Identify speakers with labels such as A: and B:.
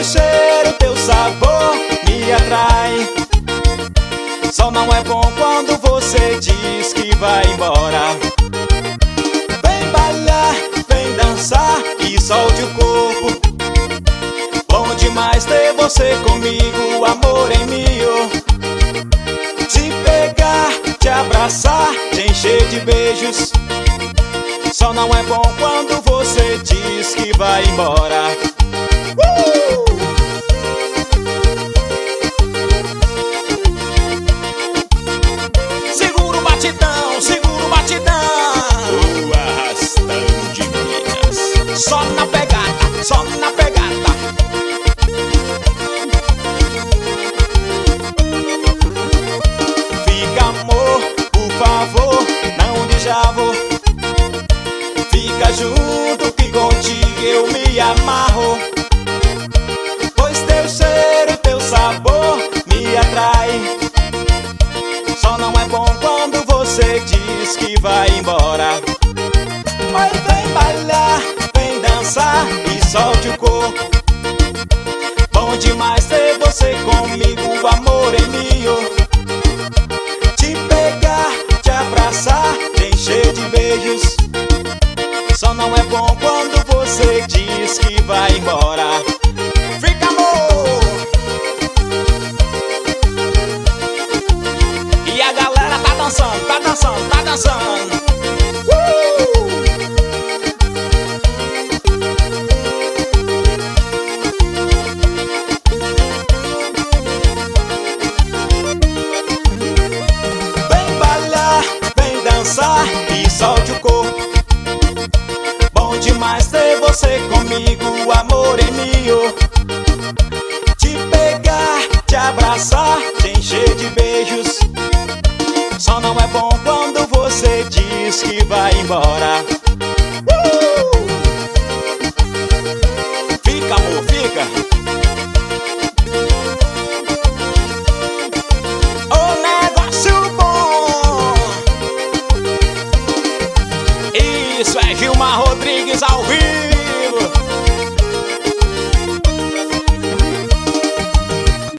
A: teu cheiro, teu sabor me atrai. Só não é bom quando você diz que vai embora. Vem bailar, vem dançar e solte o corpo. Bom demais ter você comigo, amor em mim. Te pegar, te abraçar, te encher de beijos. Só não é bom quando você diz que vai embora. Segura o batidão, segura o batidão.
B: O arrastão de Minas.
A: Só na pegada, só na pegada. Fica, amor, por favor, não desjavo. Fica junto que contigo eu me amarro. Pois teu cheiro, teu sabor me atrai. Só não é bom quando você diz que vai embora. Mas vem bailar, vem dançar e solte o corpo. Bom demais ter você comigo, amor em mim. Te pegar, te abraçar, te encher de beijos. Só não é bom quando você diz que vai embora. Fica, amor! E a galera tá dançando, tá dançando, tá dançando. Vem bailar, vem dançar e solte o corpo. Bom demais ter você comigo, amor em mim. Te pegar, te abraçar, te encher de beijos. Só não é bom quando você diz que vai embora.